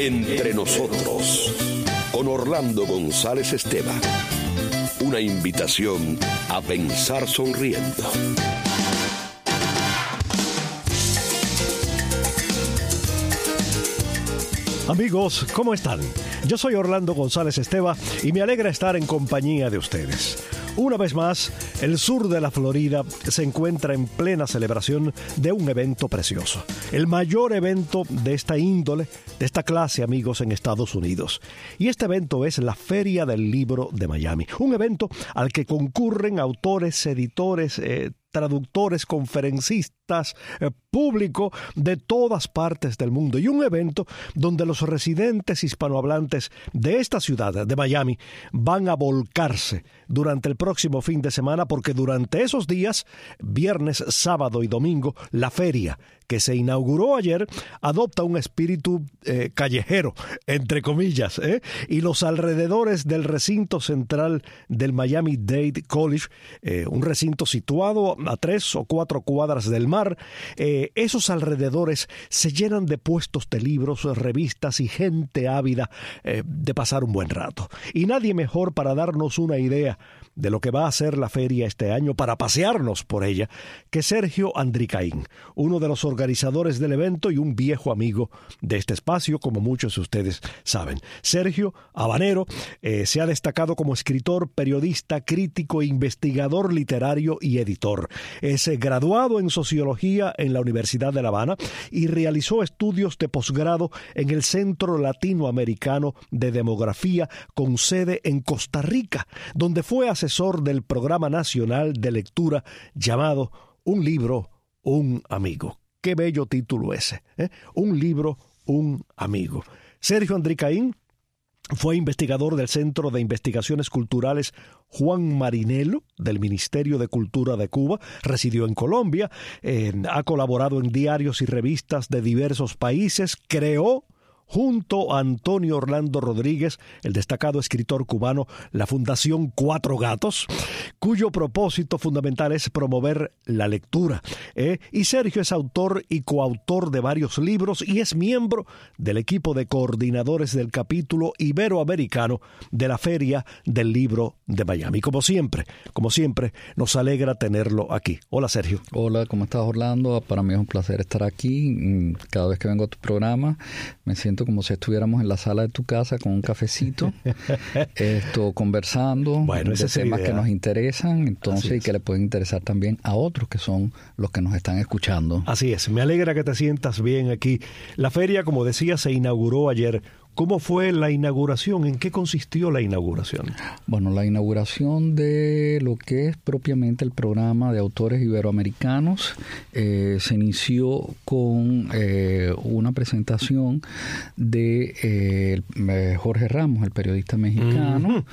Entre nosotros, con Orlando González Esteban. Una invitación a pensar sonriendo. Amigos, ¿cómo están? Yo soy Orlando González Esteban y me alegra estar en compañía de ustedes. Una vez más, el sur de la Florida se encuentra en plena celebración de un evento precioso. El mayor evento de esta índole, de esta clase, amigos, en Estados Unidos. Y este evento es la Feria del Libro de Miami. Un evento al que concurren autores, editores, traductores, conferencistas, público de todas partes del mundo, y un evento donde los residentes hispanohablantes de esta ciudad, de Miami, van a volcarse durante el próximo fin de semana, porque durante esos días, viernes, sábado y domingo, la feria que se inauguró ayer adopta un espíritu callejero, entre comillas, y los alrededores del recinto central del Miami-Dade College, un recinto situado a 3 o 4 cuadras del mar, esos alrededores se llenan de puestos de libros, revistas y gente ávida de pasar un buen rato. Y nadie mejor para darnos una idea de lo que va a ser la feria este año, para pasearnos por ella, que Sergio Andricaín, uno de los organizadores del evento y un viejo amigo de este espacio, como muchos de ustedes saben. Sergio, habanero, se ha destacado como escritor, periodista, crítico, investigador literario y editor. Es graduado en Sociología en la Universidad de La Habana y realizó estudios de posgrado en el Centro Latinoamericano de Demografía, con sede en Costa Rica, donde fue asesor del Programa Nacional de Lectura llamado Un libro, un amigo. Qué bello título ese, ¿eh? Un libro, un amigo. Sergio Andricaín fue investigador del Centro de Investigaciones Culturales Juan Marinelo del Ministerio de Cultura de Cuba, residió en Colombia, ha colaborado en diarios y revistas de diversos países, creó junto a Antonio Orlando Rodríguez, el destacado escritor cubano, la Fundación Cuatro Gatos, cuyo propósito fundamental es promover la lectura. Y Sergio es autor y coautor de varios libros y es miembro del equipo de coordinadores del capítulo iberoamericano de la Feria del Libro de Miami. Como siempre, nos alegra tenerlo aquí. Hola, Sergio. Hola, ¿cómo estás, Orlando? Para mí es un placer estar aquí. Cada vez que vengo a tu programa me siento como si estuviéramos en la sala de tu casa con un cafecito, conversando de temas que nos interesan, entonces, y que le pueden interesar también a otros que son los que nos están escuchando. Así es, me alegra que te sientas bien aquí. La feria, como decía, se inauguró ayer. ¿Cómo fue la inauguración? ¿En qué consistió la inauguración? Bueno, la inauguración de lo que es propiamente el programa de autores iberoamericanos se inició con una presentación de Jorge Ramos, el periodista mexicano,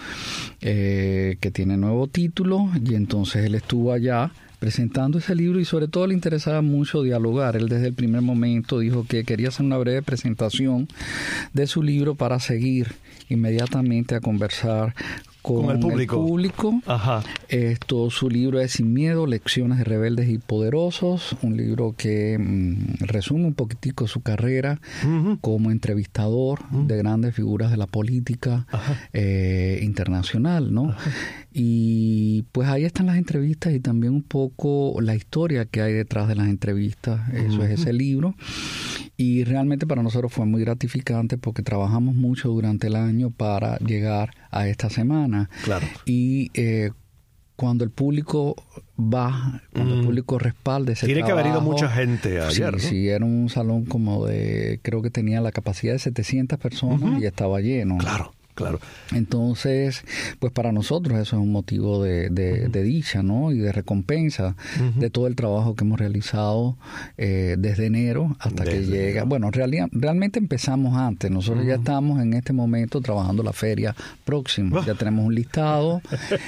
que tiene nuevo título, y entonces él estuvo allá presentando ese libro y sobre todo le interesaba mucho dialogar. Él desde el primer momento dijo que quería hacer una breve presentación de su libro para seguir inmediatamente a conversar con el público. Ajá. Su libro es Sin Miedo, Lecciones de Rebeldes y Poderosos, un libro que resume un poquitico su carrera como entrevistador de grandes figuras de la política internacional, ¿no? Ajá. Y pues ahí están las entrevistas y también un poco la historia que hay detrás de las entrevistas. Eso es ese libro. Y realmente para nosotros fue muy gratificante porque trabajamos mucho durante el año para llegar a esta semana. Claro. Y cuando el público va, cuando el público respalda ese Tiene trabajo... que haber ido mucha gente ayer, ¿no? Sí, era un salón como de... Creo que tenía la capacidad de 700 personas y estaba lleno. Claro. Entonces, pues para nosotros eso es un motivo de dicha, ¿no? Y de recompensa de todo el trabajo que hemos realizado desde enero hasta que llega. Bueno, realmente empezamos antes. Nosotros ya estamos en este momento trabajando la feria próxima. Ya tenemos un listado.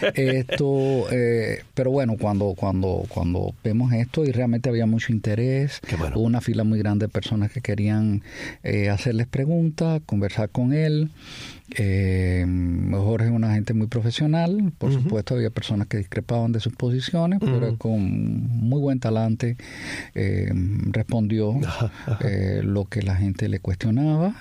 Pero bueno, cuando vemos esto y realmente había mucho interés, hubo una fila muy grande de personas que querían hacerles preguntas, conversar con él. Jorge es una gente muy profesional, por supuesto había personas que discrepaban de sus posiciones, pero con muy buen talante respondió lo que la gente le cuestionaba.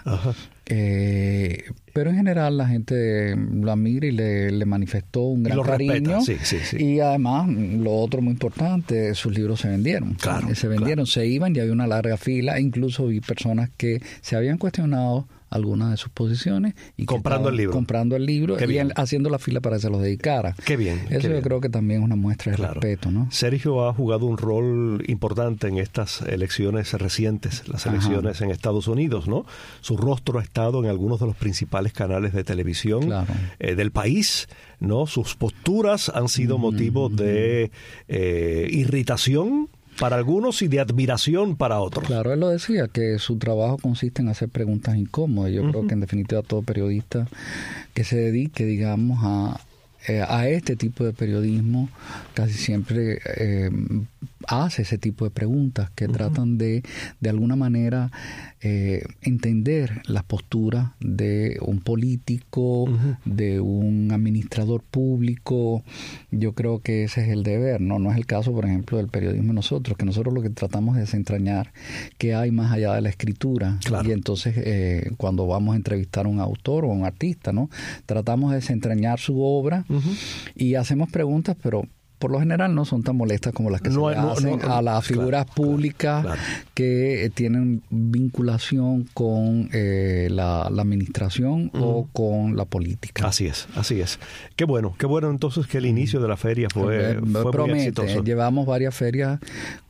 Pero en general la gente lo admira y le manifestó un gran cariño. Sí. Y además, lo otro muy importante, sus libros se vendieron. Se iban y había una larga fila. Incluso vi personas que se habían cuestionado algunas de sus posiciones y comprando el libro y haciendo la fila para que se los dedicara. Qué bien. Yo creo que también es una muestra de respeto, ¿no? Sergio ha jugado un rol importante en estas elecciones recientes, las elecciones en Estados Unidos, ¿no? Su rostro ha estado en algunos de los principales canales de televisión del país, ¿no? Sus posturas han sido motivo de irritación para algunos y de admiración para otros. Claro, él lo decía, que su trabajo consiste en hacer preguntas incómodas. Yo creo que en definitiva todo periodista que se dedique, digamos, a este tipo de periodismo casi siempre hace ese tipo de preguntas que tratan de alguna manera entender las posturas de un político, de un administrador público. Yo creo que ese es el deber, no es el caso, por ejemplo, del periodismo nosotros, que nosotros lo que tratamos es desentrañar qué hay más allá de la escritura. Y entonces cuando vamos a entrevistar a un autor o a un artista, ¿no? Tratamos de desentrañar su obra y hacemos preguntas, pero por lo general no son tan molestas como las que se hacen a las figuras públicas que tienen vinculación con la administración o con la política. Así es. Qué bueno entonces que el inicio de la feria fue muy exitoso. Llevamos varias ferias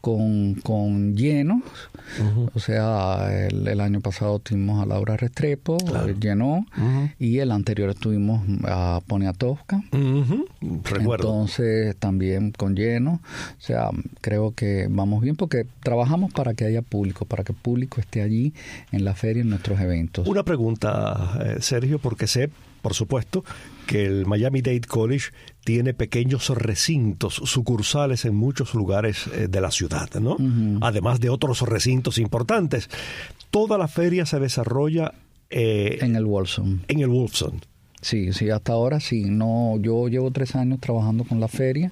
con llenos. O sea, el año pasado tuvimos a Laura Restrepo, llenó, y el anterior estuvimos a Poniatowska. Recuerdo. Entonces también con lleno. O sea, creo que vamos bien porque trabajamos para que haya público, para que el público esté allí en la feria, en nuestros eventos. Una pregunta, Sergio, porque sé, por supuesto, que el Miami-Dade College tiene pequeños recintos sucursales en muchos lugares de la ciudad, ¿no? Además de otros recintos importantes. Toda la feria se desarrolla en el Wolfson. En el Wolfson. Sí, hasta ahora sí. No, yo llevo 3 años trabajando con la feria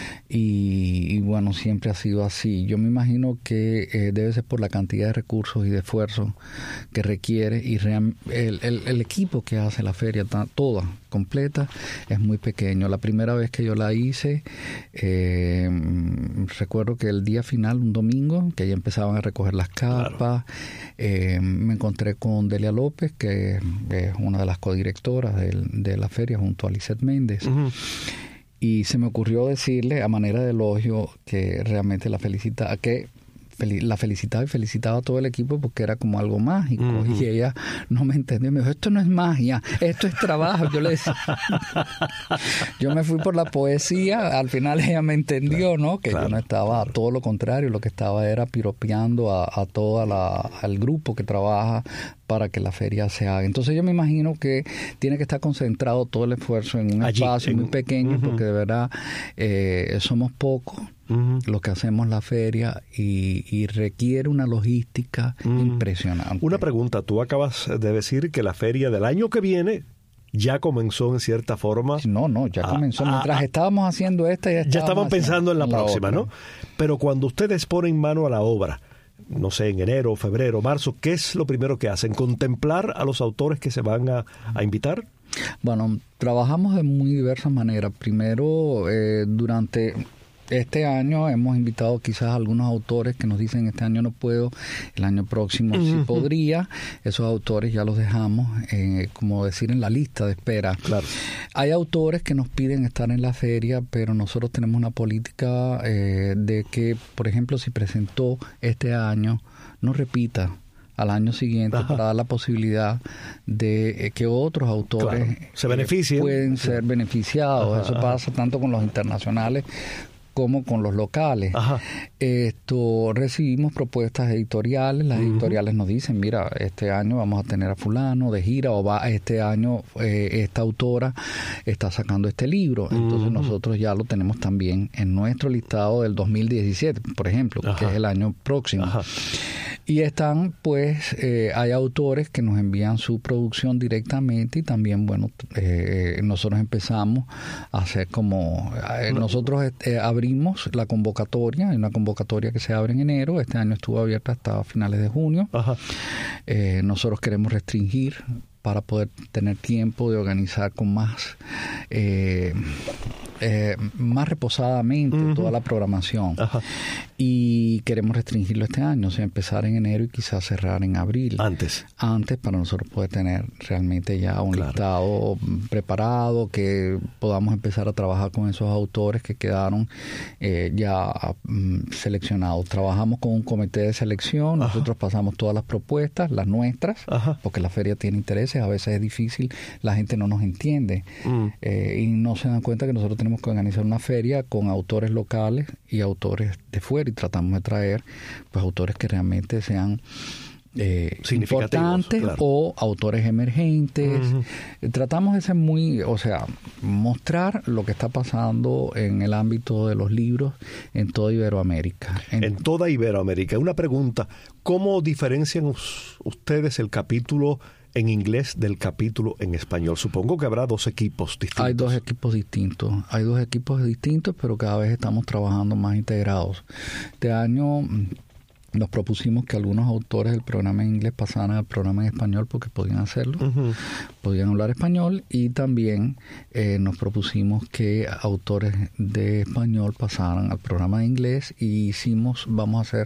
y bueno, siempre ha sido así. Yo me imagino que debe ser por la cantidad de recursos y de esfuerzo que requiere y el equipo que hace la feria, toda, completa, es muy pequeño. La primera vez que yo la hice, recuerdo que el día final, un domingo, que ya empezaban a recoger las carpas, me encontré con Delia López, que es una de las codirectoras de la feria junto a Lisette Méndez. Y se me ocurrió decirle a manera de elogio que realmente la felicitaba y felicitaba a todo el equipo porque era como algo mágico. Y ella no me entendió, me dijo, esto no es magia, esto es trabajo. Yo le decía, yo me fui por la poesía, al final ella me entendió, ¿no? Que yo no estaba, todo lo contrario, lo que estaba era piropeando a al grupo que trabaja para que la feria se haga. Entonces yo me imagino que tiene que estar concentrado todo el esfuerzo en un espacio muy pequeño, porque de verdad somos pocos los que hacemos la feria y requiere una logística impresionante. Una pregunta, tú acabas de decir que la feria del año que viene ya comenzó en cierta forma. No, ya comenzó. Mientras estábamos haciendo esta, ya estaban pensando en la próxima, ¿no? Pero cuando ustedes ponen mano a la obra, no sé, en enero, febrero, marzo, ¿qué es lo primero que hacen? ¿Contemplar a los autores que se van a invitar? Bueno, trabajamos de muy diversas maneras. Primero, durante este año hemos invitado quizás a algunos autores que nos dicen este año no puedo, el año próximo sí podría. Esos autores ya los dejamos, como decir, en la lista de espera. Claro. Hay autores que nos piden estar en la feria, pero nosotros tenemos una política de que, por ejemplo, si presentó este año, no repita al año siguiente para dar la posibilidad de que otros autores se beneficien. Pueden ser beneficiados. Eso pasa tanto con los internacionales como con los locales. Ajá. Recibimos propuestas editoriales, las editoriales nos dicen, mira, este año vamos a tener a fulano de gira, o este año esta autora está sacando este libro. Entonces nosotros ya lo tenemos también en nuestro listado del 2017, por ejemplo, que es el año próximo. Ajá. Y están, pues, hay autores que nos envían su producción directamente, y también, bueno, nosotros empezamos a hacer como... nosotros abrimos la convocatoria, hay una convocatoria que se abre en enero, este año estuvo abierta hasta finales de junio. Ajá. Nosotros queremos restringir para poder tener tiempo de organizar con más reposadamente toda la programación. Ajá. Y queremos restringirlo este año, o sea, empezar en enero y quizás cerrar en abril. Antes, para nosotros poder tener realmente ya un listado preparado, que podamos empezar a trabajar con esos autores que quedaron ya seleccionados. Trabajamos con un comité de selección, nosotros pasamos todas las propuestas, las nuestras, porque la feria tiene intereses, a veces es difícil, la gente no nos entiende y no se dan cuenta que nosotros tenemos que organizar una feria con autores locales y autores de fuera, y tratamos de traer pues autores que realmente sean importantes, o autores emergentes. Tratamos de ser mostrar lo que está pasando en el ámbito de los libros en toda Iberoamérica. En toda Iberoamérica. Una pregunta, ¿cómo diferencian ustedes el capítulo en inglés del capítulo en español? Supongo que habrá dos equipos distintos. Hay dos equipos distintos, pero cada vez estamos trabajando más integrados. Este año nos propusimos que algunos autores del programa en inglés pasaran al programa en español porque podían hacerlo, podían hablar español, y también nos propusimos que autores de español pasaran al programa de inglés, y vamos a hacer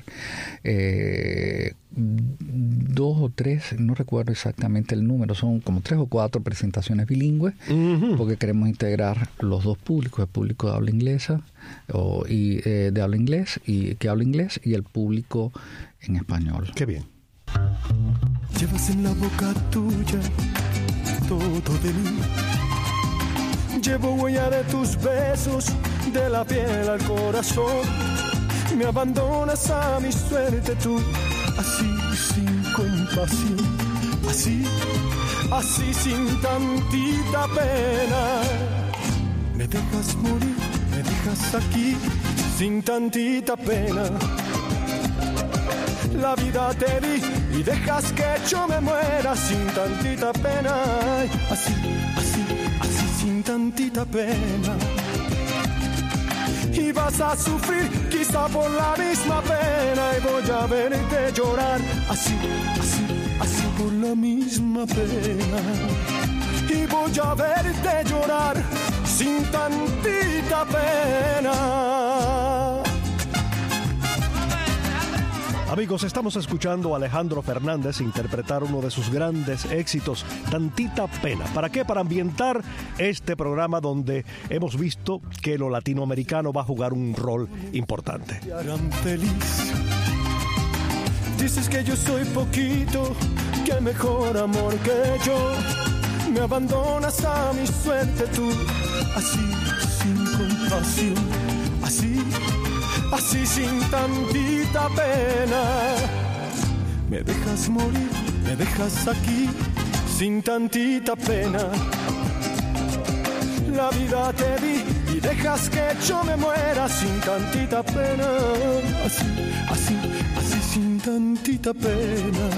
2 o 3, no recuerdo exactamente el número, son como 3 o 4 presentaciones bilingües, porque queremos integrar los dos públicos, el público de habla inglesa de habla inglés y que habla inglés, y el público en español. Qué bien. Llevas en la boca tuya todo de mí. Llevo huella de tus besos, de la piel al corazón. Me abandonas a mi suerte tú, así sin compasión, así sin tantita pena. Me dejas morir, me dejas aquí sin tantita pena. La vida te di y dejas que yo me muera sin tantita pena. Así sin tantita pena. Y vas a sufrir quizá por la misma pena, y voy a verte llorar así por la misma pena. Y voy a verte llorar sin tantita pena. Amigos, estamos escuchando a Alejandro Fernández interpretar uno de sus grandes éxitos, Tantita Pena. ¿Para qué? Para ambientar este programa donde hemos visto que lo latinoamericano va a jugar un rol importante. Te harán feliz. Dices que yo soy poquito, que el mejor amor que yo. Me abandonas a mi suerte tú, así sin compasión, así sin tantita pena. Me dejas morir, me dejas aquí sin tantita pena. La vida te di y dejas que yo me muera sin tantita pena. Así sin tantita pena.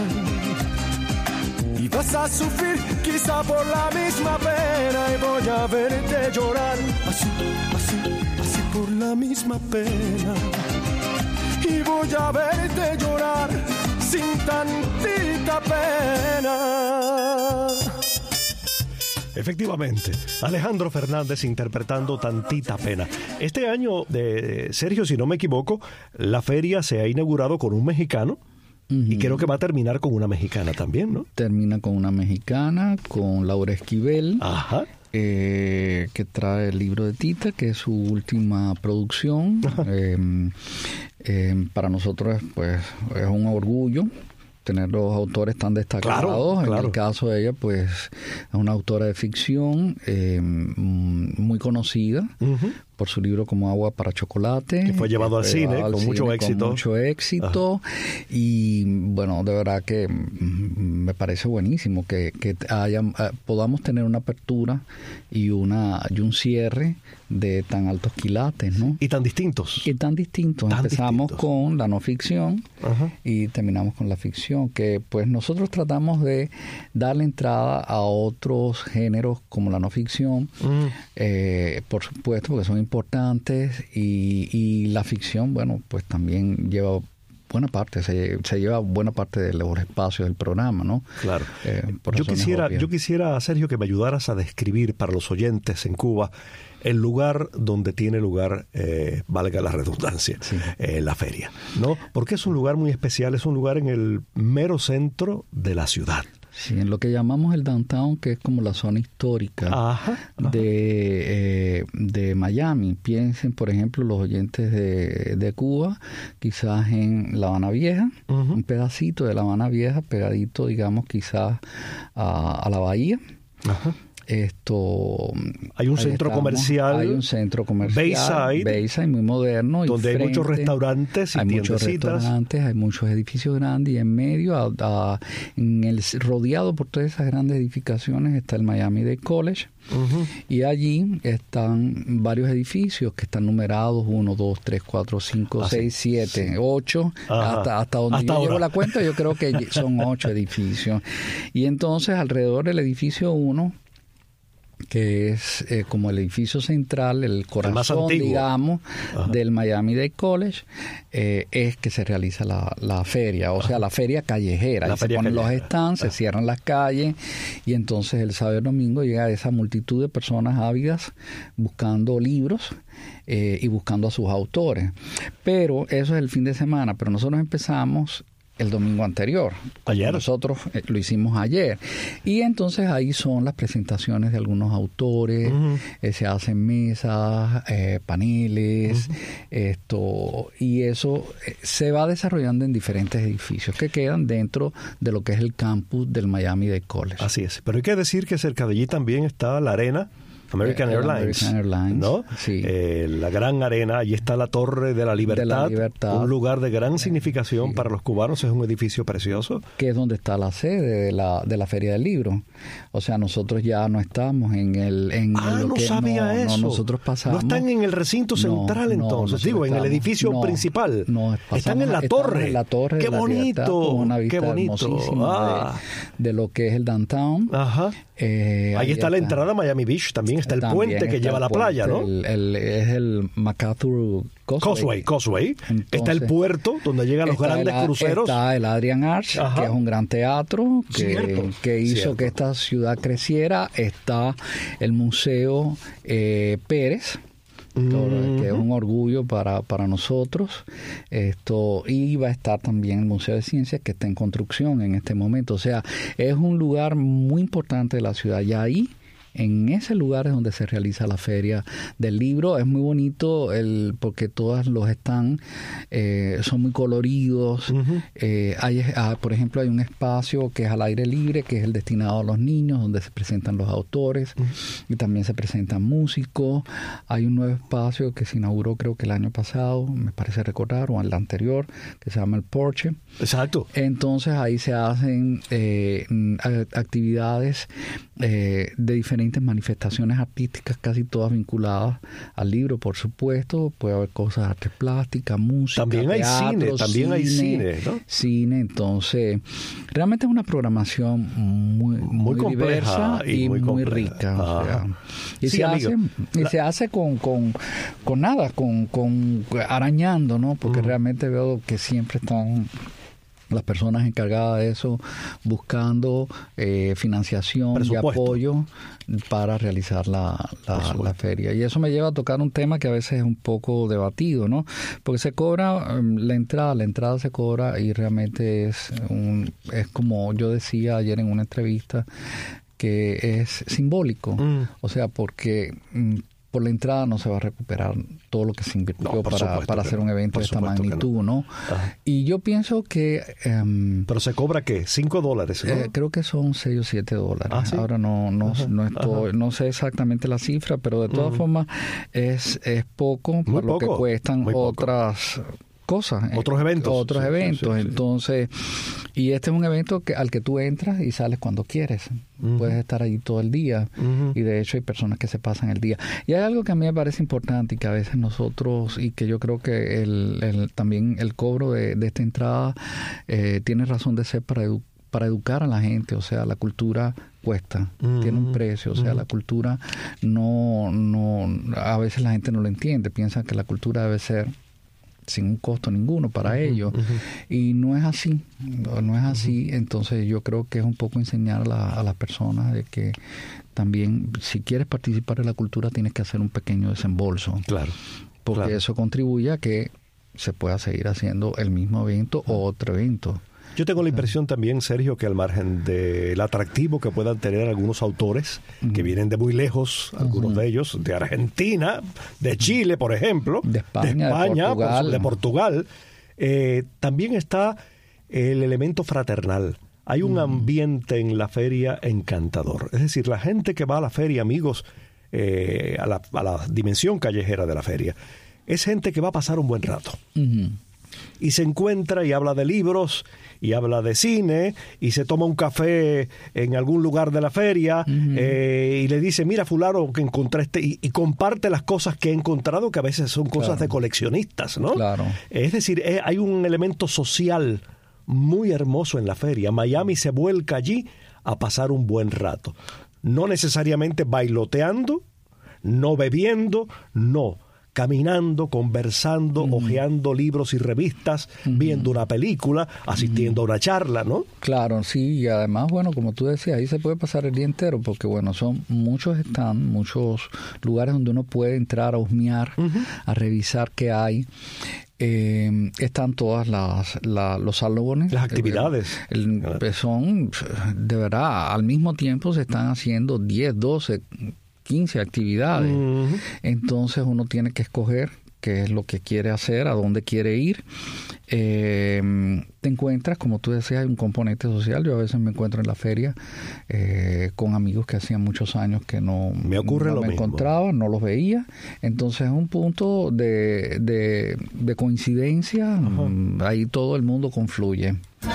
Y vas a sufrir quizá por la misma pena, y voy a verte llorar así por la misma pena. Y voy a verte llorar sin tantita pena. Efectivamente, Alejandro Fernández interpretando Tantita Pena. Este año, Sergio, si no me equivoco, la feria se ha inaugurado con un mexicano. Y creo que va a terminar con una mexicana también, ¿no? Termina con una mexicana, con Laura Esquivel, que trae el libro de Tita, que es su última producción. Para nosotros pues es un orgullo tener los autores tan destacados. Claro. En el caso de ella, pues es una autora de ficción muy conocida por su libro Como agua para chocolate. Que fue llevado al cine con mucho éxito. Con mucho éxito. Y bueno, de verdad que me parece buenísimo que podamos tener una apertura y un cierre de tan altos quilates, ¿no? Y tan distintos. Empezamos con la no ficción y terminamos con la ficción, que pues nosotros tratamos de darle entrada a otros géneros como la no ficción, por supuesto, porque son importantes, y la ficción, bueno, pues también lleva buena parte, se lleva buena parte de los espacios del programa, ¿no? Claro. Yo quisiera, Sergio, que me ayudaras a describir para los oyentes en Cuba el lugar donde tiene lugar, valga la redundancia, la feria, ¿no? Porque es un lugar muy especial, es un lugar en el mero centro de la ciudad. Sí, en lo que llamamos el downtown, que es como la zona histórica de Miami. Piensen, por ejemplo, los oyentes de Cuba, quizás en La Habana Vieja, un pedacito de La Habana Vieja, pegadito, digamos, quizás a la bahía. Hay un centro comercial Bayside, muy moderno, donde hay muchos restaurantes y tiendecitas. Hay muchos edificios grandes, y en medio, rodeado por todas esas grandes edificaciones, está el Miami-Dade College. Y allí están varios edificios que están numerados 1, 2, 3, 4, 5, 6, 7, 8, hasta donde yo llevo la cuenta. Yo creo que son 8 edificios. Y entonces alrededor del edificio 1, que es como el edificio central, el corazón, digamos, del Miami-Dade College, es que se realiza la feria, o sea, la feria callejera. Se ponen los stands, se cierran las calles, y entonces el sábado y el domingo llega esa multitud de personas ávidas buscando libros y buscando a sus autores. Pero eso es el fin de semana, pero nosotros empezamos el domingo anterior. Ayer. Nosotros lo hicimos ayer. Y entonces ahí son las presentaciones de algunos autores, se hacen mesas, paneles, y eso se va desarrollando en diferentes edificios que quedan dentro de lo que es el campus del Miami-Dade College. Así es. Pero hay que decir que cerca de allí también está la arena American Airlines, ¿no? Sí. La gran arena, allí está la Torre de la Libertad, un lugar de gran significación para los cubanos, es un edificio precioso. Que es donde está la sede de la Feria del Libro. O sea, nosotros ya no estamos en eso. Nosotros pasamos. No están en el recinto central, entonces, en el edificio principal. Están en la torre. En la Torre ¡Qué de la bonito! Libertad, con una vista ¡Qué bonito! hermosísima de lo que es el downtown. Ahí está la entrada a Miami Beach, también está el puente que lleva a la playa, ¿no? Es el MacArthur Causeway. Entonces, está el puerto donde llegan los grandes cruceros. Está el Adrian Arch, que es un gran teatro que hizo que esta ciudad creciera. Está el Museo Pérez, que es un orgullo para nosotros. Y va a estar también el Museo de Ciencias, que está en construcción en este momento. O sea, es un lugar muy importante de la ciudad. Y ahí, en ese lugar es donde se realiza la Feria del Libro. Es muy bonito porque todos los stands son muy coloridos. Por ejemplo, hay un espacio que es al aire libre, que es el destinado a los niños, donde se presentan los autores y también se presentan músicos. Hay un nuevo espacio que se inauguró, creo que el año pasado, me parece recordar, o el anterior, que se llama el Porche. Exacto. Entonces ahí se hacen actividades de diferentes manifestaciones artísticas, casi todas vinculadas al libro, por supuesto. Puede haber cosas de arte plástica, música, también teatro, hay cine, ¿no? Cine. Entonces, realmente es una programación muy diversa y muy rica. O sea, se hace con arañando, ¿no? Porque realmente veo que siempre están las personas encargadas de eso buscando financiación y apoyo para realizar la feria. Y eso me lleva a tocar un tema que a veces es un poco debatido, ¿no? Porque se cobra la entrada se cobra, y realmente es como yo decía ayer en una entrevista, que es simbólico. O sea, porque por la entrada no se va a recuperar todo lo que se invirtió para hacer un evento de esta magnitud, ¿no? Y yo pienso que... ¿Pero se cobra qué? $5, ¿no? Creo que son $6 o $7. ¿Sí? Ahora no sé exactamente la cifra, pero de todas formas es poco para lo que cuestan otras... cosas, otros eventos. Sí. Entonces, y este es un evento al que tú entras y sales cuando quieres. Puedes estar allí todo el día, y de hecho hay personas que se pasan el día. Y hay algo que a mí me parece importante y que a veces nosotros, y que yo creo que también el cobro de esta entrada tiene razón de ser para educar a la gente. O sea, la cultura cuesta, tiene un precio. O sea, la cultura no a veces la gente no lo entiende, piensa que la cultura debe ser sin un costo ninguno para ellos, y no es así. Entonces yo creo que es un poco enseñar a las personas de que también, si quieres participar en la cultura, tienes que hacer un pequeño desembolso, porque eso contribuye a que se pueda seguir haciendo el mismo evento o otro evento. Yo tengo la impresión también, Sergio, que al margen del atractivo que puedan tener algunos autores que vienen de muy lejos, algunos de ellos de Argentina, de Chile, por ejemplo, de España, de Portugal, también está el elemento fraternal. Hay un ambiente en la feria encantador. Es decir, la gente que va a la feria, amigos, a la dimensión callejera de la feria, es gente que va a pasar un buen rato. Y se encuentra y habla de libros, y habla de cine, y se toma un café en algún lugar de la feria, y le dice, mira fulano que encontré y comparte las cosas que he encontrado, que a veces son cosas de coleccionistas, ¿no? Es decir, hay un elemento social muy hermoso en la feria. Miami se vuelca allí a pasar un buen rato. No necesariamente bailoteando, no bebiendo, no. Caminando, conversando, hojeando libros y revistas, viendo una película, asistiendo a una charla, ¿no? Claro, sí, y además, bueno, como tú decías, ahí se puede pasar el día entero, porque bueno, son muchos lugares donde uno puede entrar a husmear, a revisar qué hay. Están todas los salones, las actividades son, de verdad, al mismo tiempo se están haciendo 10, 12, 15 actividades. Entonces uno tiene que escoger qué es lo que quiere hacer, a dónde quiere ir. Te encuentras, como tú decías, hay un componente social. Yo a veces me encuentro en la feria con amigos que hacían muchos años que no me encontraba, no los veía. Entonces es un punto de coincidencia. Ahí todo el mundo confluye.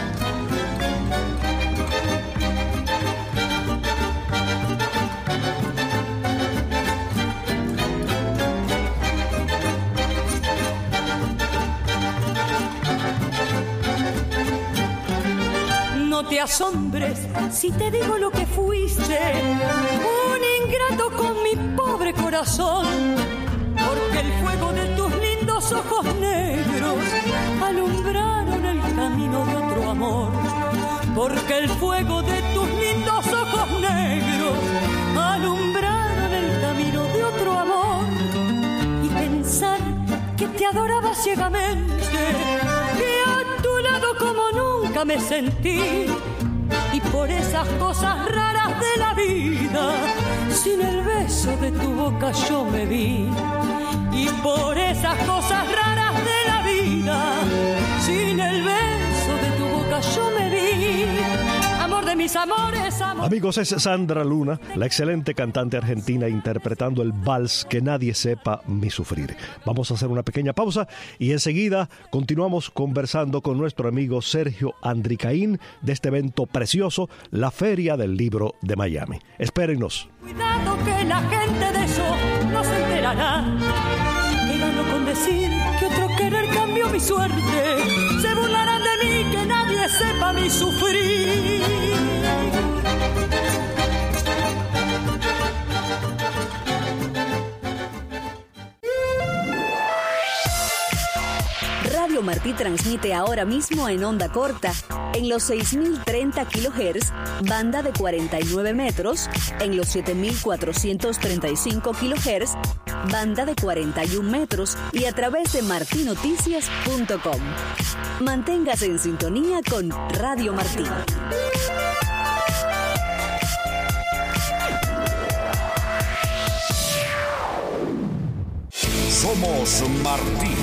No te asombres si te digo lo que fuiste, un ingrato con mi pobre corazón, porque el fuego de tus lindos ojos negros alumbraron el camino de otro amor, porque el fuego de tus lindos ojos negros alumbraron el camino de otro amor, y pensar que te adoraba ciegamente, que a tu lado como nunca me sentí, y por esas cosas raras de la vida, sin el beso de tu boca yo me vi, y por esas cosas raras de la vida, sin el beso de tu boca yo me vi. Amor de mis amores, amor. Amigos, es Sandra Luna, la excelente cantante argentina, interpretando el vals Que nadie sepa mi sufrir. Vamos a hacer una pequeña pausa y enseguida continuamos conversando con nuestro amigo Sergio Andricaín de este evento precioso, la Feria del Libro de Miami. Espérennos. Cuidado que la gente de eso no se enterará. Que gano con decir que otro querer cambió mi suerte. Se burlarán de mí, que nadie sepa mi sufrir. Radio Martí transmite ahora mismo en onda corta, en los 6.030 kHz, banda de 49 metros, en los 7.435 kHz, banda de 41 metros y a través de martinoticias.com. Manténgase en sintonía con Radio Martí. Somos Martí.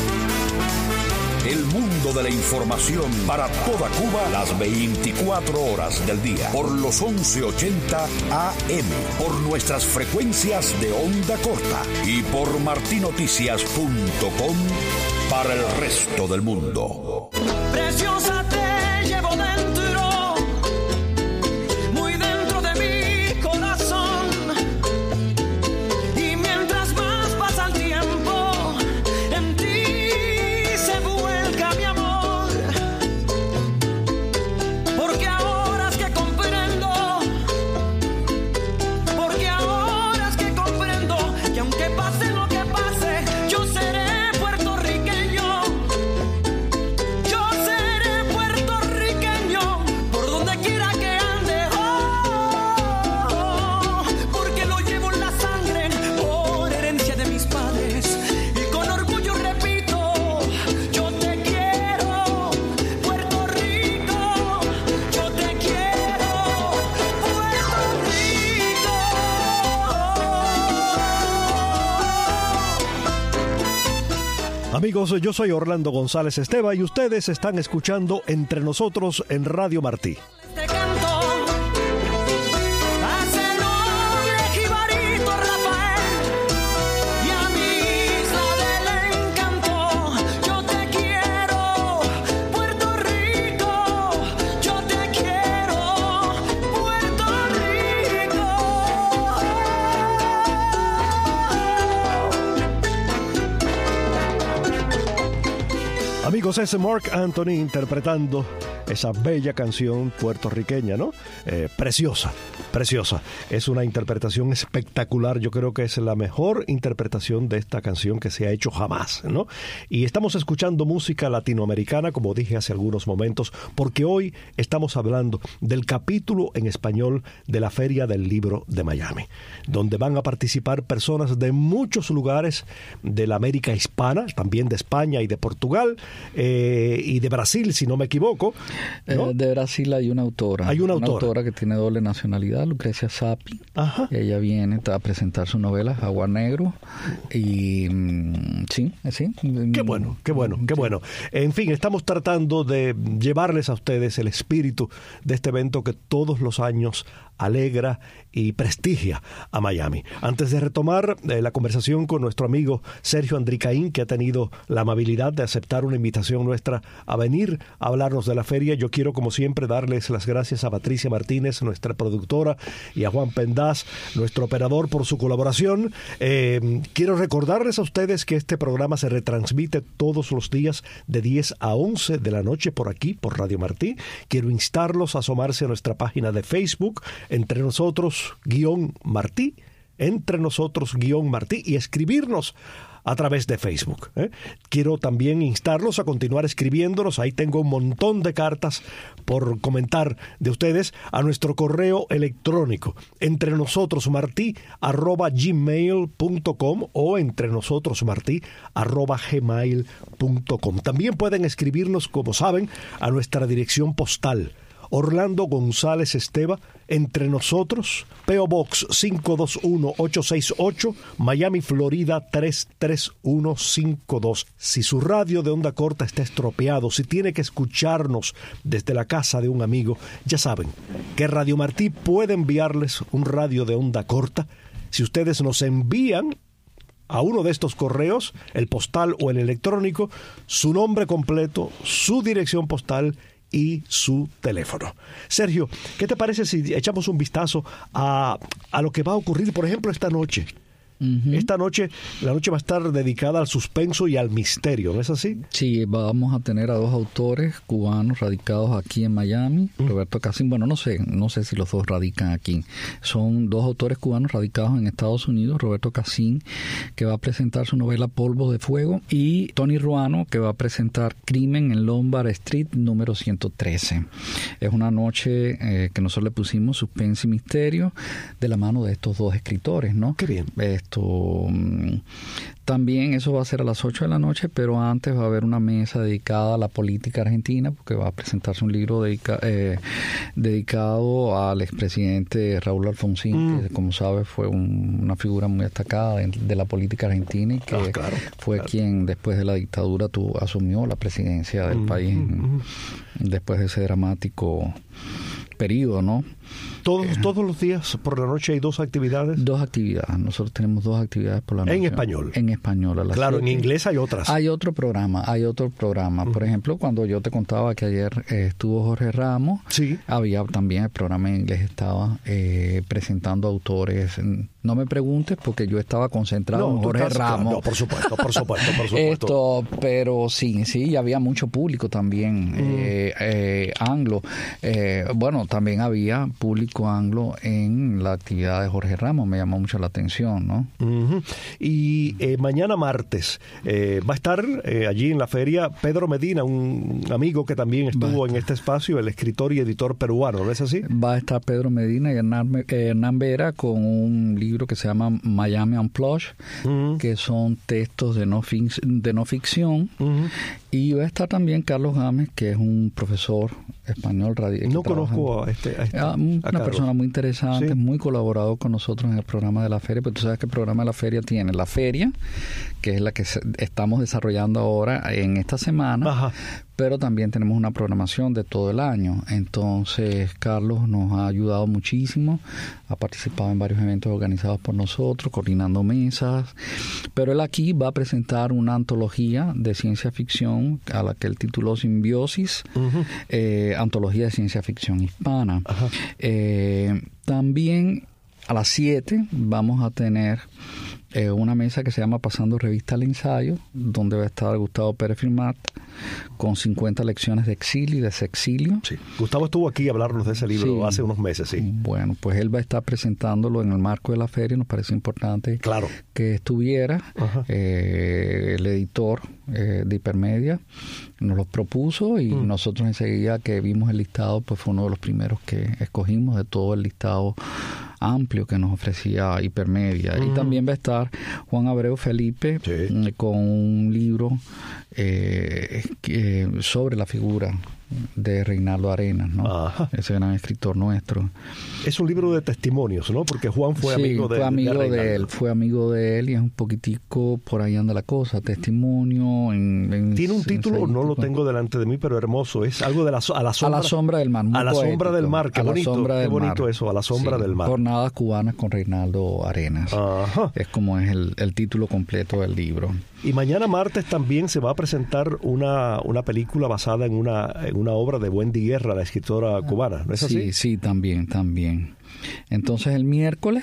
El mundo de la información para toda Cuba las 24 horas del día. Por los 1180 AM. Por nuestras frecuencias de onda corta. Y por martinoticias.com para el resto del mundo. Preciosa, te llevo dentro, muy dentro de mi corazón. Y mientras más pasa el tiempo, en ti se vuelca mi amor. Porque ahora es que comprendo, que aunque pase lo que pase, yo seré puertorriqueño. Amigos, yo soy Orlando González Esteva y ustedes están escuchando Entre Nosotros en Radio Martí. Amigos, es Marc Anthony interpretando esa bella canción puertorriqueña, ¿no? Preciosa, preciosa. Es una interpretación espectacular. Yo creo que es la mejor interpretación de esta canción que se ha hecho jamás, ¿no? Y estamos escuchando música latinoamericana, como dije hace algunos momentos, porque hoy estamos hablando del capítulo en español de la Feria del Libro de Miami, donde van a participar personas de muchos lugares de la América hispana, también de España y de Portugal, y de Brasil, si no me equivoco, ¿no? De Brasil hay una autora. Hay una autora que tiene doble nacionalidad, Lucrecia Sappi. Ajá. Ella viene a presentar su novela Jaguar Negro. Y sí. Qué bueno, qué bueno, qué bueno. En fin, estamos tratando de llevarles a ustedes el espíritu de este evento que todos los años alegra y prestigia a Miami. Antes de retomar la conversación con nuestro amigo Sergio Andricaín, que ha tenido la amabilidad de aceptar una invitación nuestra a venir a hablarnos de la feria, yo quiero, como siempre, darles las gracias a Patricia Martínez, nuestra productora, y a Juan Pendaz, nuestro operador, por su colaboración. Quiero recordarles a ustedes que este programa se retransmite todos los días de 10 a 11 de la noche por aquí, por Radio Martí. Quiero instarlos a asomarse a nuestra página de Facebook, Entre Nosotros-Martí, Entre Nosotros-Martí, y escribirnos a través de Facebook. Quiero también instarlos a continuar escribiéndonos. Ahí tengo un montón de cartas por comentar de ustedes a nuestro correo electrónico, entrenosotros@gmail.com o entrenosotros@gmail.com. También pueden escribirnos, como saben, a nuestra dirección postal: Orlando González Esteva, Entre Nosotros, P.O. Box 521868, Miami, Florida 33152. Si su radio de onda corta está estropeado, si tiene que escucharnos desde la casa de un amigo, ya saben que Radio Martí puede enviarles un radio de onda corta. Si ustedes nos envían a uno de estos correos, el postal o el electrónico, su nombre completo, su dirección postal y su teléfono. Sergio, ¿qué te parece si echamos un vistazo a lo que va a ocurrir, por ejemplo, esta noche? Uh-huh. Esta noche, la noche va a estar dedicada al suspenso y al misterio, ¿no es así? Sí, vamos a tener a dos autores cubanos radicados aquí en Miami. Roberto Cassin, bueno, no sé si los dos radican aquí. Son dos autores cubanos radicados en Estados Unidos. Roberto Cassin, que va a presentar su novela Polvo de Fuego, y Tony Ruano, que va a presentar Crimen en Lombard Street número 113. Es una noche que nosotros le pusimos suspense y misterio de la mano de estos dos escritores, ¿no? Qué bien. También eso va a ser a las 8 de la noche, pero antes va a haber una mesa dedicada a la política argentina, porque va a presentarse un libro dedicado al expresidente Raúl Alfonsín, que como sabes fue una figura muy destacada de la política argentina y que fue quien después de la dictadura asumió la presidencia del país después de ese dramático periodo, ¿no? Todos los días por la noche hay 2 actividades. 2 actividades. Nosotros tenemos 2 actividades por la noche. En español. En español. Claro, 7. En inglés hay otras. Hay otro programa. Por ejemplo, cuando yo te contaba que ayer estuvo Jorge Ramos, sí, había también el programa en inglés, estaba presentando autores. No me preguntes porque yo estaba concentrado en Jorge Ramos. No, por supuesto. Pero sí, había mucho público también anglo. Bueno, también había público anglo en la actividad de Jorge Ramos, me llamó mucho la atención, ¿no? Y mañana martes va a estar allí en la feria Pedro Medina, un amigo que también estuvo en este espacio, el escritor y editor peruano, ¿no es así? Va a estar Pedro Medina y Hernán Vera con un libro que se llama Miami Unplugged, que son textos de no ficción, y va a estar también Carlos Gámez, que es un profesor español. No conozco a una persona muy interesante, muy colaborador con nosotros en el programa de la feria, pero tú sabes que el programa de la feria tiene la feria, que es la que estamos desarrollando ahora en esta semana, pero también tenemos una programación de todo el año. Entonces Carlos nos ha ayudado muchísimo, ha participado en varios eventos organizados por nosotros, coordinando mesas, pero él aquí va a presentar una antología de ciencia ficción a la que él tituló Simbiosis, antología de ciencia ficción hispana. También a las 7 vamos a tener una mesa que se llama Pasando Revista al Ensayo, donde va a estar Gustavo Pérez Firmat con 50 lecciones de exilio y de sexilio. Sí. Gustavo estuvo aquí a hablarnos de ese libro hace unos meses, sí. Bueno, pues él va a estar presentándolo en el marco de la feria. Nos parece importante que estuviera. El editor de Hipermedia nos lo propuso y nosotros enseguida que vimos el listado, pues fue uno de los primeros que escogimos de todo el listado amplio que nos ofrecía Hipermedia. Y también va a estar Juan Abreu Felipe con un libro sobre la figura de Reinaldo Arenas, ¿no? Ese gran escritor nuestro. Es un libro de testimonios, ¿no? Porque Juan fue amigo de él. Fue amigo de él y es un poquitico por ahí anda la cosa. Testimonio. Tiene un título, no lo tengo delante de mí, pero hermoso. Es algo de a la sombra del mar. A la sombra del mar. Qué bonito eso, a la sombra del mar. Jornadas cubanas con Reinaldo Arenas. Es como es el título completo del libro. Y mañana martes también se va a presentar una película basada en una obra de Wendy Guerra, la escritora cubana, ¿no es así? Sí, también. Entonces el miércoles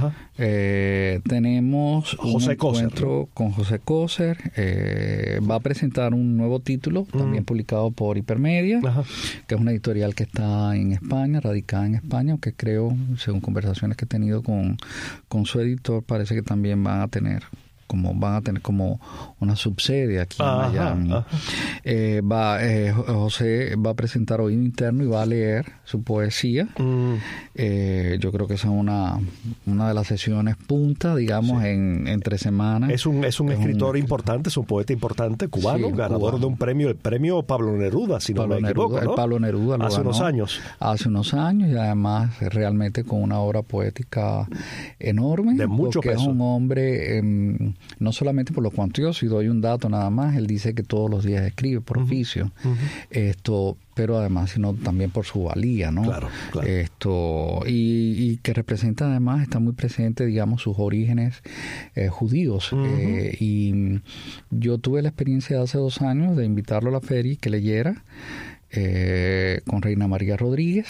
tenemos un encuentro con José Coser. Va a presentar un nuevo título, también publicado por Hipermedia, que es una editorial que está en España, radicada en España, aunque creo, según conversaciones que he tenido con su editor, parece que también van a tener como una subsede aquí en Miami. José va a presentar Oído Interno y va a leer su poesía. Yo creo que esa es una de las sesiones punta, digamos, entre semanas. Es un escritor importante, es un poeta importante, cubano, ganador de un premio, el premio Pablo Neruda, si no me equivoco, ¿no? El Pablo Neruda lo hace ganó unos años. Hace unos años, y además realmente con una obra poética enorme. De mucho peso. Es un hombre... no solamente por lo cuantioso, y doy un dato nada más, él dice que todos los días escribe por oficio, pero además, sino también por su valía, ¿no? Claro. Y que representa además, está muy presente, digamos, sus orígenes judíos. Y yo tuve la experiencia de hace 2 años de invitarlo a la feria y que leyera con Reina María Rodríguez.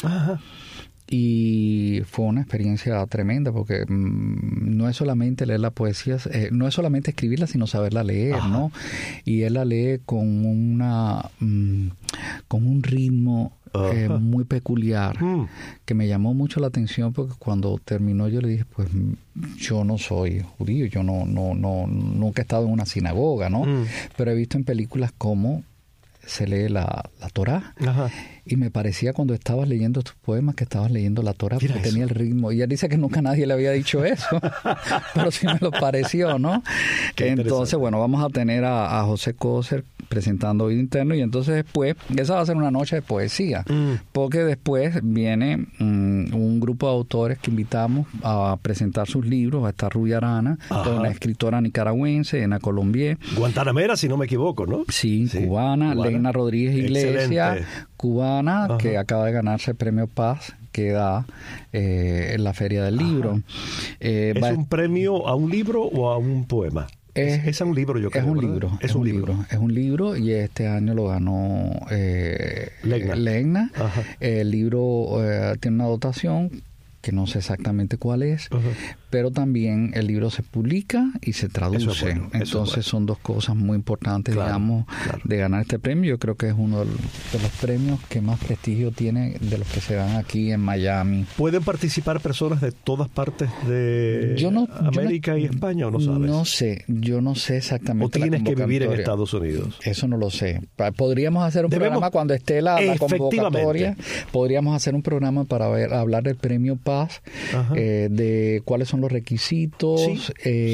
Y fue una experiencia tremenda porque no es solamente leer la poesía, no es solamente escribirla, sino saberla leer, ¿no? Y él la lee con un ritmo muy peculiar, que me llamó mucho la atención porque cuando terminó yo le dije, pues yo no soy judío, yo nunca he estado en una sinagoga, ¿no? Pero he visto en películas cómo se lee la Torá. Ajá. Y me parecía cuando estabas leyendo tus poemas que estabas leyendo la Torá, porque Mira tenía el ritmo. Y él dice que nunca nadie le había dicho eso, pero sí me lo pareció, ¿no? Entonces, bueno, vamos a tener a José Coser presentando Oído Interno, y entonces después, esa va a ser una noche de poesía, porque después viene un grupo de autores que invitamos a presentar sus libros. Va a estar Ruby Arana, una escritora nicaragüense, Ana Colombier. Guantanamera, si no me equivoco, ¿no? Sí, cubana. Leina Rodríguez Iglesias, excelente. Cubana, que acaba de ganarse el Premio Paz que da en la Feria del Libro. ¿Es un premio a un libro o a un poema? Es un libro, yo creo. Es un libro. Es un libro, y este año lo ganó Legna. El libro tiene una dotación que no sé exactamente cuál es, pero también el libro se publica y se traduce. Entonces son dos cosas muy importantes, digamos, de ganar este premio. Yo creo que es uno de los premios que más prestigio tiene de los que se dan aquí en Miami. ¿Pueden participar personas de todas partes de América y España, o no sabes? Yo no sé exactamente. ¿O tienes que vivir en Estados Unidos? Eso no lo sé. Podríamos hacer un programa cuando esté la convocatoria. Podríamos hacer un programa para hablar del premio Paz, de cuáles son los requisitos,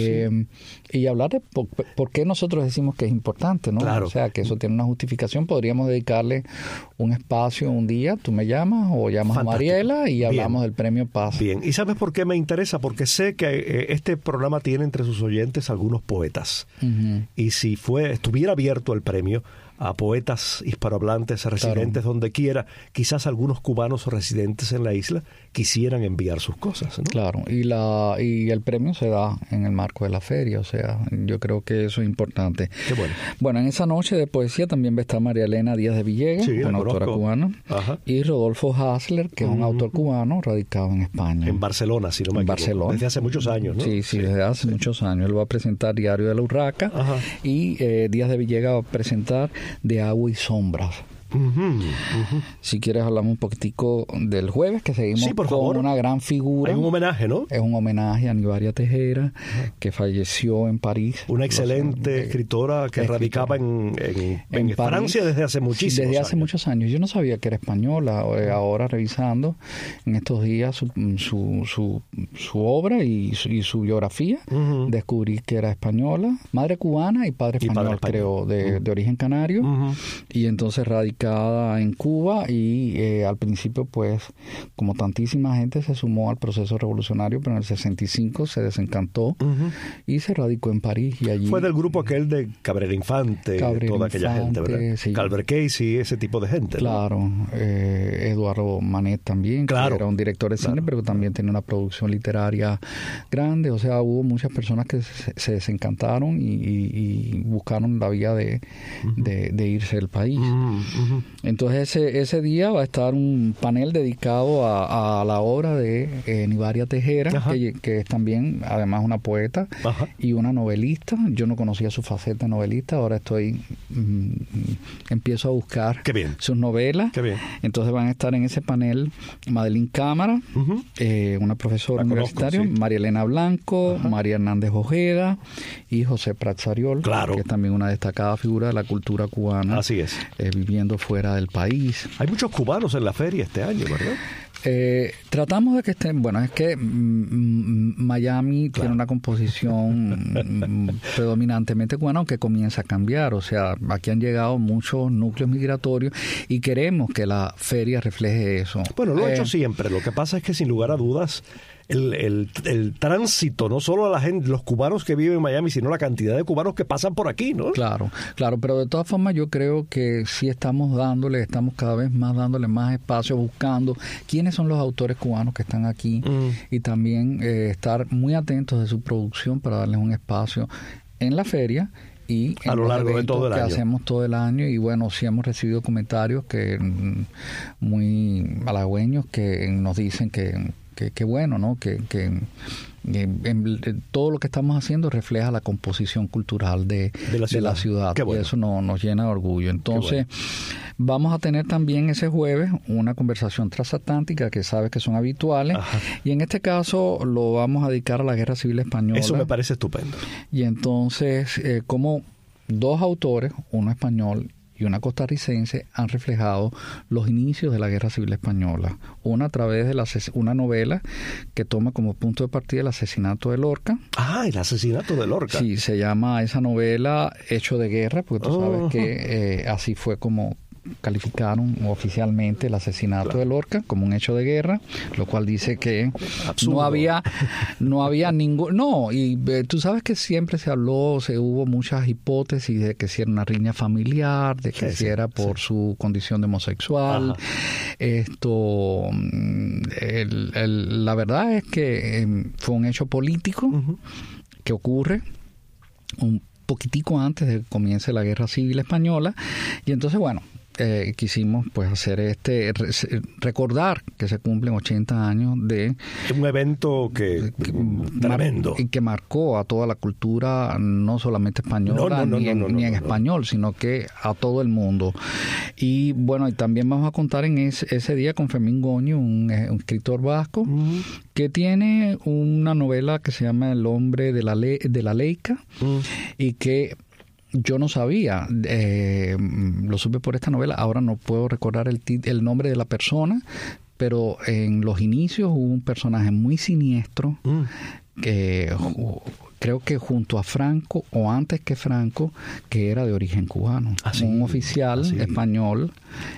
y hablar de por qué nosotros decimos que es importante, ¿no? Claro. O sea, que eso tiene una justificación. Podríamos dedicarle un espacio un día, tú me llamas o llamas a Mariela y hablamos del premio Paz. Bien, ¿y sabes por qué me interesa? Porque sé que este programa tiene entre sus oyentes algunos poetas, y si estuviera abierto el premio a poetas hispanohablantes residentes donde quiera, quizás algunos cubanos residentes en la isla quisieran enviar sus cosas, ¿no? Claro, y el premio se da en el marco de la feria, o sea, yo creo que eso es importante. Qué bueno. Bueno, en esa noche de poesía también va a estar María Elena Díaz de Villegas, una autora cubana, y Rodolfo Hasler, que es un autor cubano radicado en España. En Barcelona, si no me equivoco. Barcelona. Desde hace muchos años, ¿no? Sí, desde hace muchos años. Él va a presentar Diario de la Urraca, y Díaz de Villegas va a presentar De Agua y Sombras. Si quieres hablamos un poquitico del jueves, que seguimos con una gran figura. Hay un homenaje, ¿no? Es un homenaje a Nivaria Tejera, que falleció en París. Una excelente escritora que radicaba en Francia desde hace muchísimos años. Desde hace muchos años. Yo no sabía que era española. Ahora revisando en estos días su obra y su biografía, descubrí que era española, madre cubana y padre español, creo, de origen canario. Y entonces radicada en Cuba, y al principio, pues, como tantísima gente, se sumó al proceso revolucionario, pero en el 65 se desencantó y se radicó en París, y allí... Fue del grupo aquel de Cabrera Infante, toda aquella gente, ¿verdad? Sí. Calvert Casey, ese tipo de gente. Claro, ¿no? Eduardo Manet también, que era un director de cine, pero también tenía una producción literaria grande. O sea, hubo muchas personas que se desencantaron y buscaron la vía de irse del país. Entonces ese día va a estar un panel dedicado a la obra de Nivaria Tejera, que es también, además, una poeta y una novelista. Yo no conocía su faceta novelista, ahora empiezo a buscar sus novelas. Qué bien. Entonces van a estar en ese panel Madeline Cámara, una profesora universitaria, María Elena Blanco, María Hernández Ojeda y José Praxariol, que es también una destacada figura de la cultura cubana. Así es. Viviendo fuera del país. Hay muchos cubanos en la feria este año, ¿verdad? Tratamos de que estén, bueno, es que Miami tiene una composición predominantemente cubana, aunque comienza a cambiar. O sea, aquí han llegado muchos núcleos migratorios y queremos que la feria refleje eso. Bueno, lo he hecho siempre. Lo que pasa es que, sin lugar a dudas, el tránsito, no solo a la gente, los cubanos que viven en Miami, sino la cantidad de cubanos que pasan por aquí, ¿no? Claro, pero de todas formas yo creo que sí estamos cada vez más dándole más espacio, buscando quiénes son los autores cubanos que están aquí, y también estar muy atentos de su producción para darles un espacio en la feria y a lo largo de todo el año. Hacemos todo el año. Y bueno, sí hemos recibido comentarios muy halagüeños que nos dicen que bueno, ¿no? Que todo lo que estamos haciendo refleja la composición cultural de la ciudad. Bueno. Y eso nos llena de orgullo. Entonces, vamos a tener también ese jueves una conversación transatlántica que sabes que son habituales. Y en este caso lo vamos a dedicar a la Guerra Civil Española. Eso me parece estupendo. Y entonces, como dos autores, uno español y una costarricense han reflejado los inicios de la Guerra Civil Española. Una a través de una novela que toma como punto de partida el asesinato de Lorca. Ah, el asesinato de Lorca. Sí, se llama esa novela Hecho de Guerra, porque tú sabes que así fue como calificaron oficialmente el asesinato de Lorca como un hecho de guerra, lo cual dice que no había ningún... No, y tú sabes que siempre hubo muchas hipótesis de que si era una riña familiar, de que si era por su condición de homosexual. Ajá. La verdad es que fue un hecho político que ocurre un poquitico antes de que comience la Guerra Civil Española, y entonces, bueno, quisimos pues hacer recordar que se cumplen 80 años de un evento que tremendo y que marcó a toda la cultura, no solamente española ni en español, sino que a todo el mundo. Y bueno, y también vamos a contar en ese día con Fermín Goño, un escritor vasco, que tiene una novela que se llama El hombre de la Leica, y que yo no sabía, lo supe por esta novela, ahora no puedo recordar el nombre de la persona, pero en los inicios hubo un personaje muy siniestro que creo que junto a Franco o antes que Franco, que era de origen cubano, un oficial español,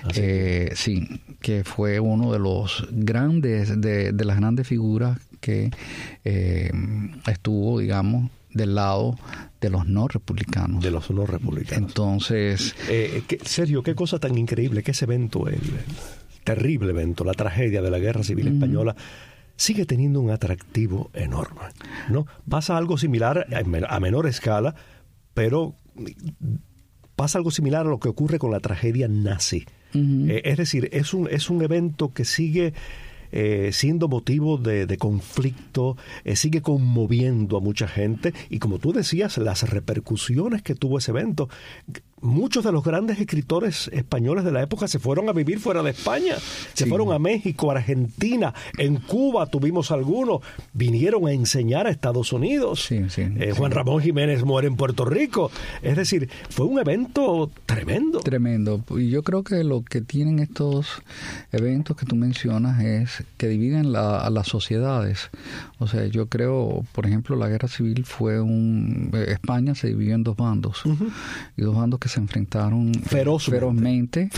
sí, que fue uno de los grandes, de las grandes figuras que estuvo, digamos, del lado de los no republicanos. De los no republicanos. Entonces... Sergio, qué cosa tan increíble que ese evento, el terrible evento, la tragedia de la Guerra Civil Española, sigue teniendo un atractivo enorme, ¿no? Pasa algo similar a menor escala, pero pasa algo similar a lo que ocurre con la tragedia nazi. Es decir, es un evento que sigue siendo motivo de conflicto, sigue conmoviendo a mucha gente, y como tú decías, las repercusiones que tuvo ese evento. Muchos de los grandes escritores españoles de la época se fueron a vivir fuera de España, se fueron a México, Argentina, en Cuba tuvimos algunos, vinieron a enseñar a Estados Unidos. Juan Ramón Jiménez muere en Puerto Rico. Es decir, fue un evento tremendo. Tremendo. Y yo creo que lo que tienen estos eventos que tú mencionas es que dividen a las sociedades. O sea, yo creo, por ejemplo, la Guerra Civil España se dividió en dos bandos, y dos bandos que se enfrentaron ferozmente,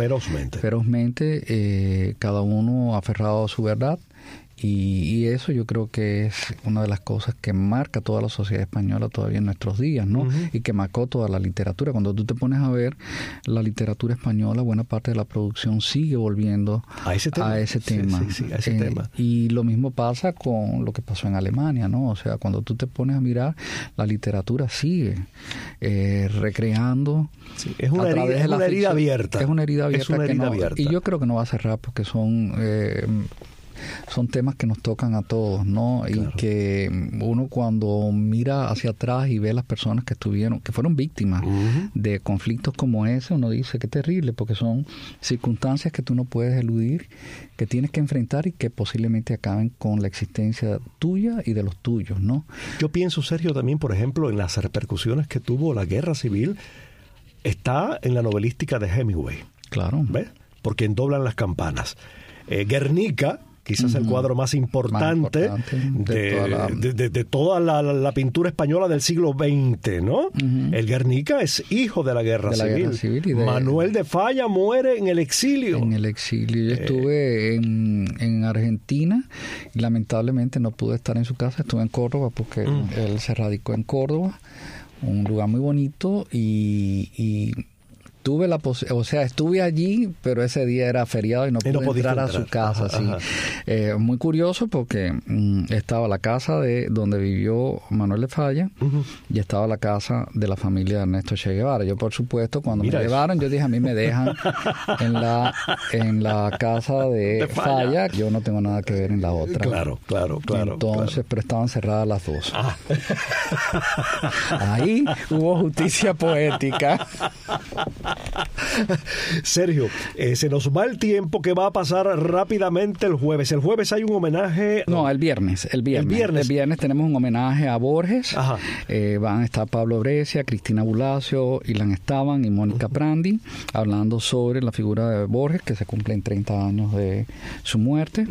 cada uno aferrado a su verdad, y eso yo creo que es una de las cosas que marca toda la sociedad española todavía en nuestros días, ¿no? Y que marcó toda la literatura. Cuando tú te pones a ver la literatura española, buena parte de la producción sigue volviendo a ese tema. Y lo mismo pasa con lo que pasó en Alemania, ¿no? O sea, cuando tú te pones a mirar, la literatura sigue recreando. Es una herida abierta. Es una herida abierta. Y yo creo que no va a cerrar porque son temas que nos tocan a todos, ¿no? Claro. Y que uno cuando mira hacia atrás y ve las personas que fueron víctimas de conflictos como ese, uno dice qué terrible, porque son circunstancias que tú no puedes eludir, que tienes que enfrentar y que posiblemente acaben con la existencia tuya y de los tuyos, ¿no? Yo pienso, Sergio, también, por ejemplo, en las repercusiones que tuvo la Guerra Civil. Está en la novelística de Hemingway. Claro. ¿Ves? Porque doblan las campanas. Guernica, quizás el cuadro más importante de toda la pintura española del siglo XX, ¿no? El Guernica es hijo de la Guerra Civil. Manuel de Falla muere en el exilio. Yo estuve en Argentina y lamentablemente no pude estar en su casa. Estuve en Córdoba porque él se radicó en Córdoba, un lugar muy bonito, y tuve estuve allí, pero ese día era feriado y no pude entrar a su casa. Muy curioso porque estaba la casa de donde vivió Manuel de Falla y estaba la casa de la familia de Ernesto Che Guevara. Yo, por supuesto, cuando me llevaron, yo dije, a mí me dejan en la casa de Falla. Yo no tengo nada que ver en la otra. Claro. Entonces, pero estaban cerradas las dos. Ahí hubo justicia poética. Sergio, se nos va el tiempo. Que va a pasar rápidamente el jueves. El jueves hay un homenaje. No, el viernes. El viernes tenemos un homenaje a Borges. Ajá. Van a estar Pablo Brescia, Cristina Bulacio, Ilan Estaban y Mónica Prandi hablando sobre la figura de Borges, que se cumplen 30 años de su muerte.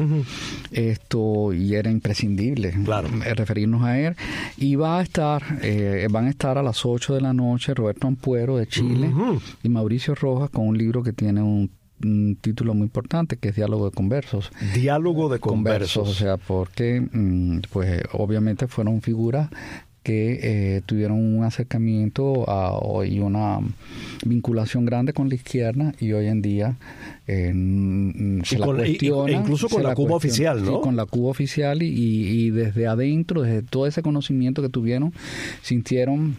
Y era imprescindible referirnos a él. Y van a estar a las 8 de la noche Roberto Ampuero de Chile y Mauricio Rojas con un libro que tiene un título muy importante, que es Diálogo de Conversos. Diálogo de Conversos. O sea, porque pues obviamente fueron figuras que tuvieron un acercamiento y una vinculación grande con la izquierda, y hoy en día se la cuestiona. Incluso con la Cuba oficial, ¿no? Sí, con la Cuba oficial, y desde adentro, desde todo ese conocimiento que tuvieron, sintieron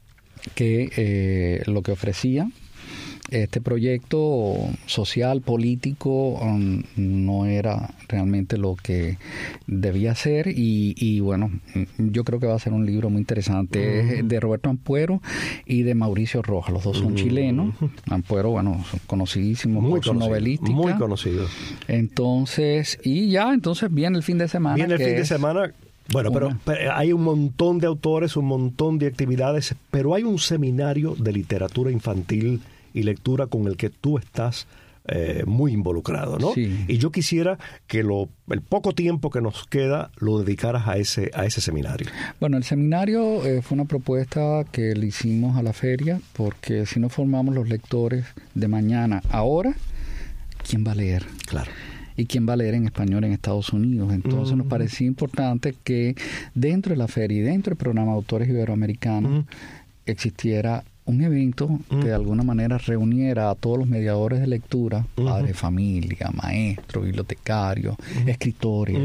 que lo que ofrecía este proyecto social, político, no era realmente lo que debía ser, y bueno, yo creo que va a ser un libro muy interesante. Es de Roberto Ampuero y de Mauricio Rojas, los dos son chilenos. Ampuero, bueno, conocidísimo por su novelística. Muy conocido. Entonces viene el fin de semana. Bueno, pero hay un montón de autores, un montón de actividades, pero hay un seminario de literatura infantil y lectura con el que tú estás muy involucrado, ¿no? Sí. Y yo quisiera que el poco tiempo que nos queda lo dedicaras a ese seminario. Bueno, el seminario fue una propuesta que le hicimos a la feria, porque si no formamos los lectores de mañana, ahora, ¿quién va a leer? Claro. ¿Y quién va a leer en español en Estados Unidos? Entonces nos parecía importante que dentro de la feria y dentro del programa de autores iberoamericanos existiera un evento que de alguna manera reuniera a todos los mediadores de lectura, padres de familia, maestros, bibliotecarios, escritores,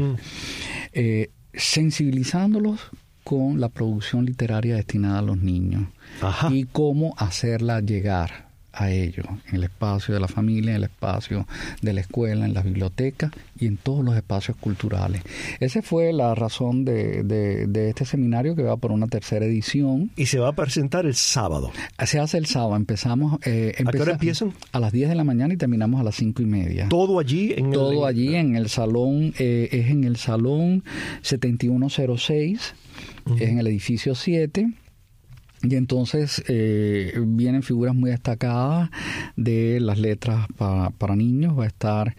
sensibilizándolos con la producción literaria destinada a los niños. Ajá. Y cómo hacerla llegar a ellos, en el espacio de la familia, en el espacio de la escuela, en las bibliotecas y en todos los espacios culturales. Esa fue la razón de este seminario, que va por una tercera edición. Y se va a presentar el sábado. Se hace el sábado. Empezamos. ¿A qué hora empiezan? A las 10 de la mañana y terminamos a las 5:30. ¿Todo allí? En el salón, es en el salón 7106, es en el edificio 7. Y entonces vienen figuras muy destacadas de las letras para niños. Va a estar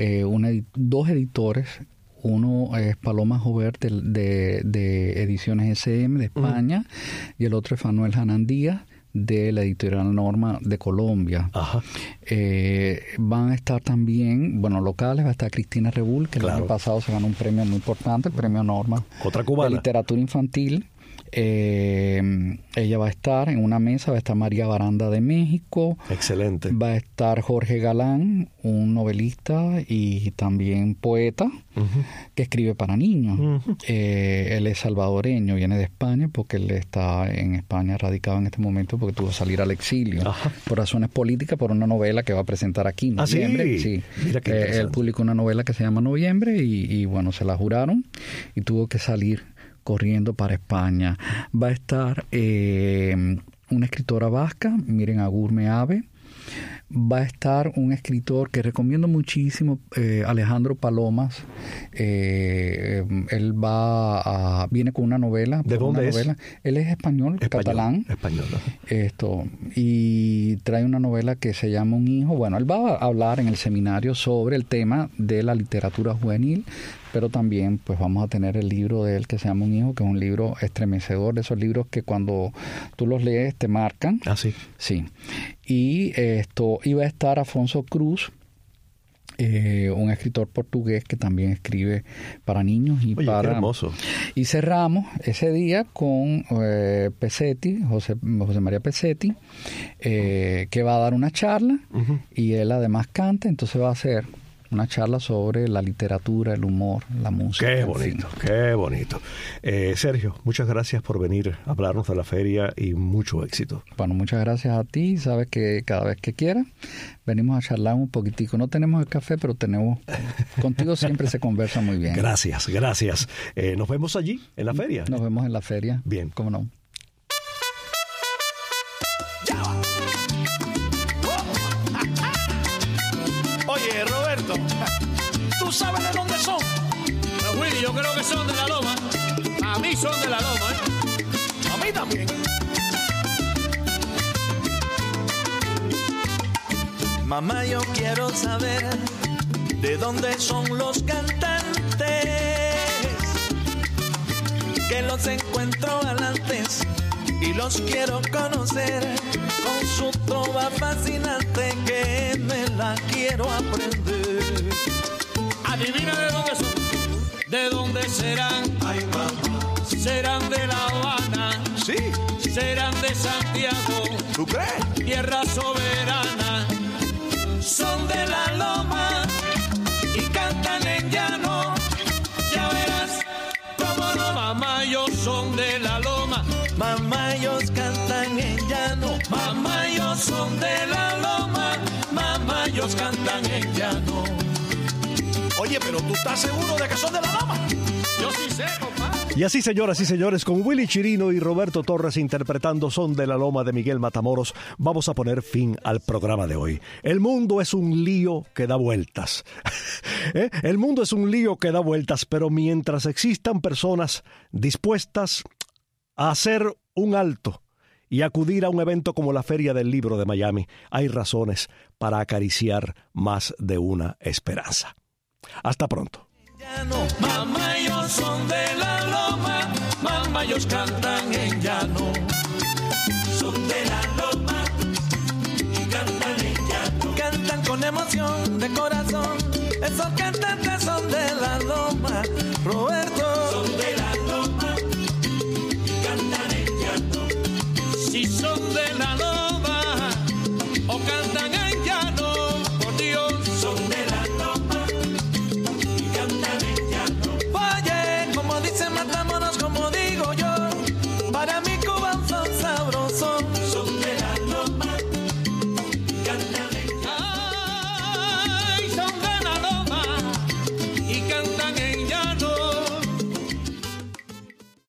dos editores. Uno es Paloma Jobert de Ediciones SM de España, y el otro es Manuel Janandía de la editorial Norma de Colombia. Ajá. Van a estar también, locales, va a estar Cristina Rebull, que el año pasado se ganó un premio muy importante, el premio Norma. Otra cubana. De literatura infantil. Ella va a estar en una mesa, va a estar María Baranda de México. Excelente. Va a estar Jorge Galán, un novelista y también poeta, que escribe para niños. Él es salvadoreño, viene de España, porque él está en España radicado en este momento, porque tuvo que salir al exilio por razones políticas, por una novela que va a presentar aquí en noviembre. Sí. Mira qué él publicó una novela que se llama Noviembre, y se la juraron y tuvo que salir corriendo para España. Va a estar una escritora vasca, Miren Agurme Ave. Va a estar un escritor que recomiendo muchísimo, Alejandro Palomas. Él viene con una novela. ¿De dónde es? Él es español, catalán. Español. Y trae una novela que se llama Un hijo. Bueno, él va a hablar en el seminario sobre el tema de la literatura juvenil, pero también pues vamos a tener el libro de él que se llama Un hijo, que es un libro estremecedor, de esos libros que cuando tú los lees te marcan. Ah, sí. Sí. Y iba a estar Afonso Cruz, un escritor portugués que también escribe para niños y Qué hermoso. Y cerramos ese día con Pesetti, José María Pesetti, que va a dar una charla, y él además canta. Entonces va a ser una charla sobre la literatura, el humor, la música. Qué bonito, qué bonito. Sergio, muchas gracias por venir a hablarnos de la feria y mucho éxito. Bueno, muchas gracias a ti. Sabes que cada vez que quieras venimos a charlar un poquitico. No tenemos el café, pero contigo siempre se conversa muy bien. Gracias. Nos vemos allí, en la feria. Nos vemos en la feria. Bien. ¿Cómo no? Willy, yo creo que son de la loma. A mí son de la loma, ¿eh? A mí también. Mamá, yo quiero saber de dónde son los cantantes, que los encuentro galantes y los quiero conocer, con su trova fascinante que me la quiero aprender. Adivina de dónde son, de dónde serán. Ay, mamá. Serán de La Habana, Sí. serán de Santiago, ¿Tú crees? tierra soberana. Son de la loma y cantan en llano. Ya verás cómo no. Mamá, ellos son de la loma. Mamá, ellos cantan en llano. Mamá, ellos son de la loma. Mamá, ellos cantan en llano. Oye, pero ¿tú estás seguro de que son de la loma? Yo sí sé, compadre. Y así, señoras y señores, con Willy Chirino y Roberto Torres interpretando Son de la Loma de Miguel Matamoros, vamos a poner fin al programa de hoy. El mundo es un lío que da vueltas. El mundo es un lío que da vueltas, pero mientras existan personas dispuestas a hacer un alto y acudir a un evento como la Feria del Libro de Miami, hay razones para acariciar más de una esperanza. Hasta pronto. Mamá, ellos son de la loma. Mamá, ellos cantan en llano. Son de la loma y cantan en llano. Cantan con emoción de corazón. Esos cantantes son de la loma. Roberto, son de la loma y cantan en llano. Si son de la loma.